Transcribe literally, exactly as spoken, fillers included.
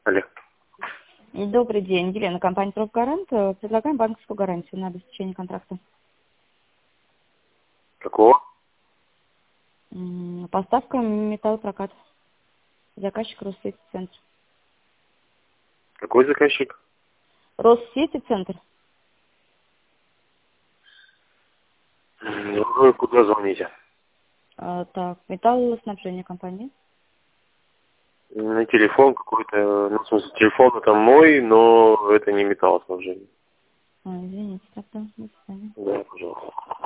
Алло. Добрый день, Елена, компания «Профгарант». Предлагаем банковскую гарантию на обеспечение контракта. Какого? М, Поставка металлопрокат. Заказчик Россети Центр. Какой заказчик? Россети Центр. Ну, вы куда звоните? А, так, металлоснабжение компании. На телефон какой-то, ну, в смысле, телефон это мой, но это не металлоснабжение. А, извините, тогда. До свидания. Да, пожалуйста.